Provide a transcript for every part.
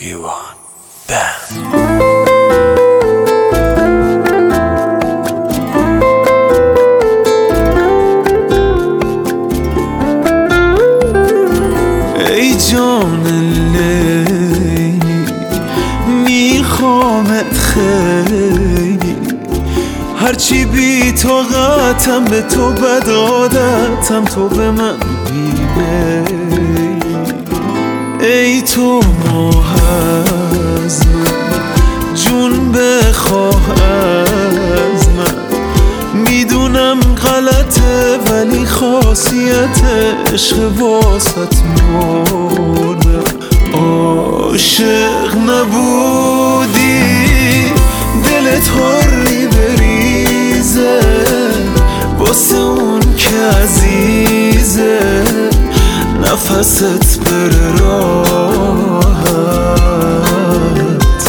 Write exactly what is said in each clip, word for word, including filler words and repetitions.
گیوان بند. ای جان لیلی میخوامت خیلی، هرچی بی طاقتم به تو بد عادتم، تو به من بیمیلی. ای تو ماه از من جون بخواه از من، میدونم غلطه ولی خاصیت عشق واسط مردم. عاشق نبودی دلت حری بریزه، واسه اون که عزیزه نفست بره راحت.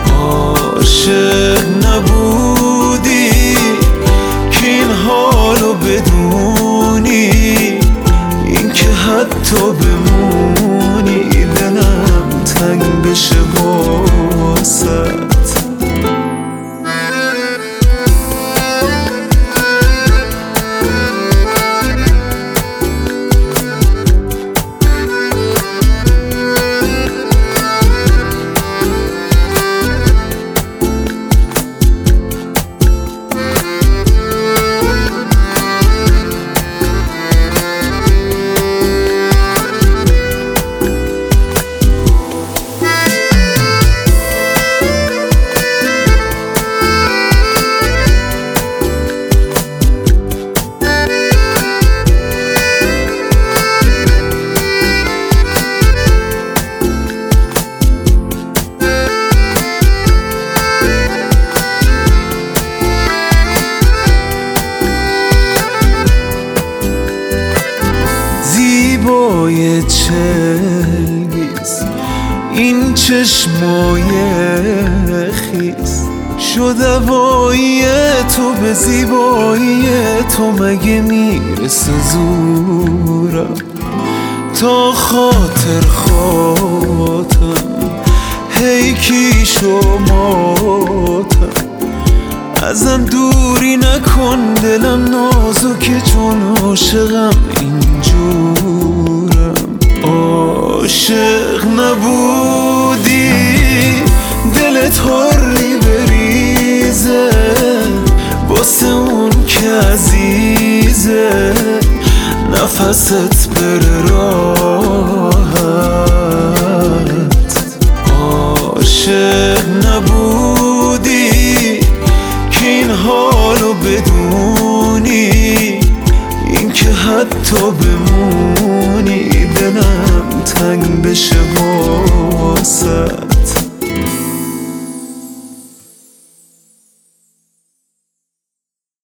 عاشق نبودی که این حالو بدونی، این که حتی بمونی دلم تنگ بشه واسط. زیبای چلگیز این چشمای خیز، شد هوایی تو به زیبایی تو، مگه میرسه زورم تا خاطر خاطرم هی کی شماتم. ازم دوری نکن دلم نازکه چون عاشقم اینجورم. عاشق نبودی دلت حری بریزه، واسه اون که عزیزه نفست بره راحت. عاشق نبودی که این حالو بدونی، این که حتی بمونی دلم تنگ بشه واسط.